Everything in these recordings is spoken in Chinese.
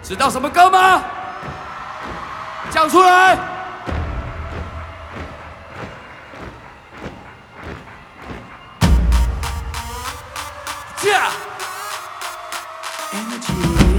知道什么歌吗？讲出来！Yeah. Energy.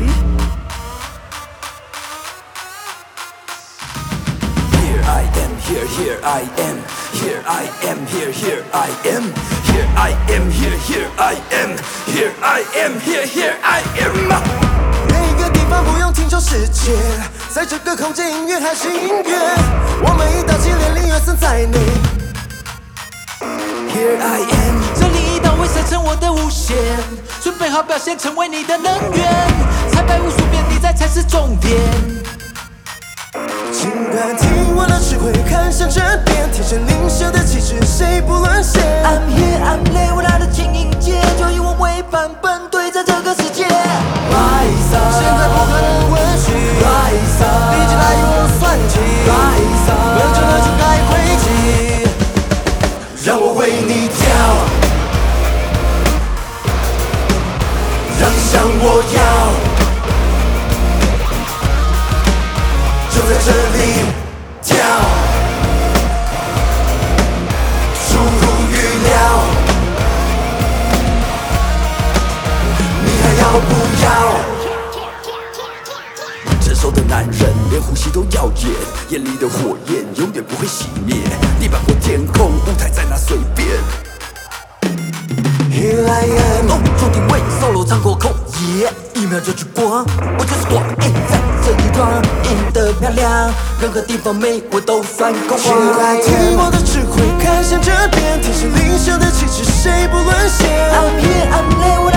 Here I am, here I am, here I am, here I am, here I am, here I am, here I am, here I am. 每一个地方不用听说世界，在这个空间，音乐还是音乐。我们一大起连音乐森在内。Here I am， 这另一道会生成我的无限，准备好表现，成为你的能源。彩排无数遍，你在才是重点。 尽管听我的智慧，看向这边，天生领袖的气质，谁不沦陷 I'm here, I'm late， 我来的轻音阶，就以我为版本，对战这个世界。Rise up， 现在不可能允许 Rise up， 毕竟来与我算计 Rise up， 本就的就该回击，让我为你跳，让向我要。就在这里跳，出乎预料，你还要不要？ 成熟的男人连呼吸都要严，眼里的火焰永远不会熄灭。地板或天空，舞台在那随便。 Here I am， 重定位，solo 唱过口，yeah， 一秒就去光，我就是光，在这一段赢得漂亮，任何地方美我都算够光。 Here I am， 听我的智慧，看向这边，天生领袖的气质，谁不沦陷 I'm here, I'm late，我